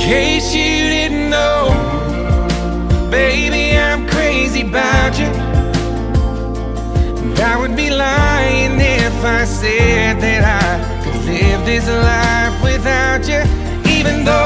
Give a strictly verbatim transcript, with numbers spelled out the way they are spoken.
case you didn't know, baby, I'm crazy about you. And I would be lying if I said that I could live this life without you. Even though